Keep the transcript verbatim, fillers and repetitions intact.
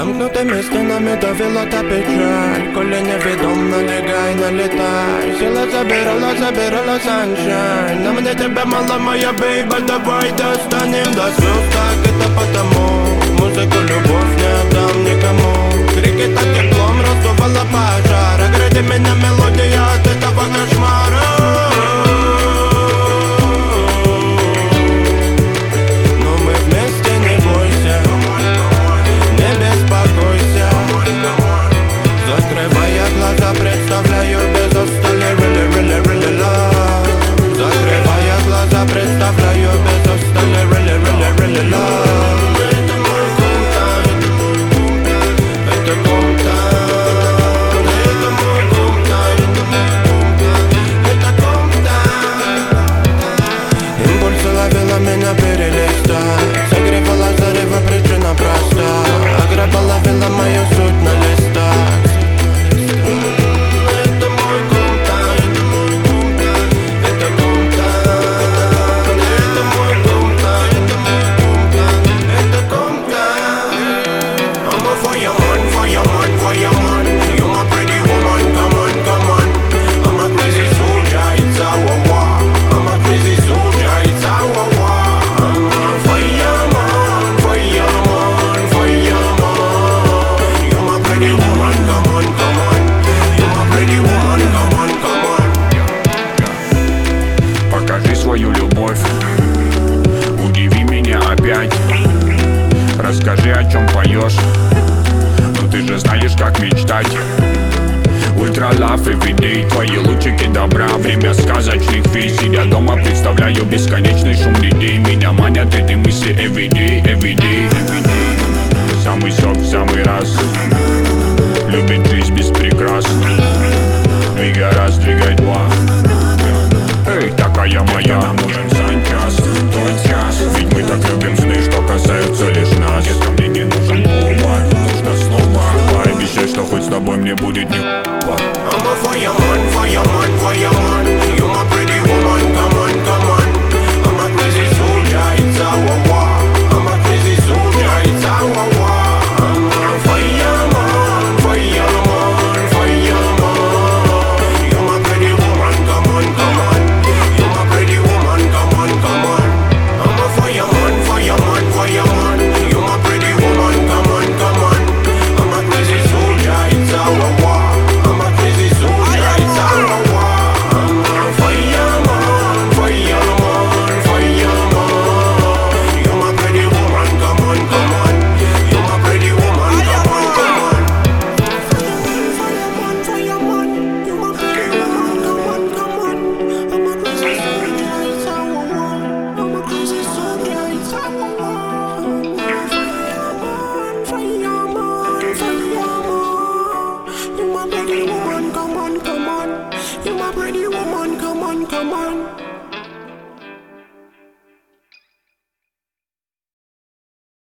Замкнутыми стенами давила та печаль, коли невідом налягай, налітай. Сила забирала, забирала саншайн. На мне тебя мало, моя бейба, давай достанем до слез. Так это потому, музыку любовь не отдам никому. Крики так теплом раздувала пожар. Огради меня мелодия от этого кошмара. Но мы вместе, не бойся, не беспокойся. Закрывая глаза, представляю без устали really, really, really love. Закрывая глаза, представляю без устали really, really, really love. Это мой кумтан, это кумтан, это мой кумтан, это кумтан. Импульсы ловила меня перелистать, согревала зарево, причина проста. Аграба ловила мою суть на листах. Это мой кумтан, это кумтан, это мой кумтан, это кумтан. I'm a fireman, fireman, fireman. You're my pretty woman, come on, come on. I'm a crazy soldier, it's our war. I'm a crazy soldier, it's our war. I'm a fireman, fireman, fireman. You're my pretty woman, come on, come on. You're my pretty woman, come on, come on. Покажи свою любовь, удиви меня опять. Расскажи, о чем поешь, ну ты же знаешь, как мечтать. Ультра лав everyday, твои лучики добра. Время сказочных визий. Я дома представляю бесконечный шум людей. Меня манят эти мысли everyday, everyday. Самый сок в самый раз. Любит жизнь без прикрас. Двигай раз, двигай два. Эй, такая моя, нужен санчас, тот час. Ведь мы так любим сны, что касаются лишь нас. Детка, мне не нужен повод, нужно снова. Пообещай, что хоть с тобой мне будет не I'm a fireman, fireman, fireman.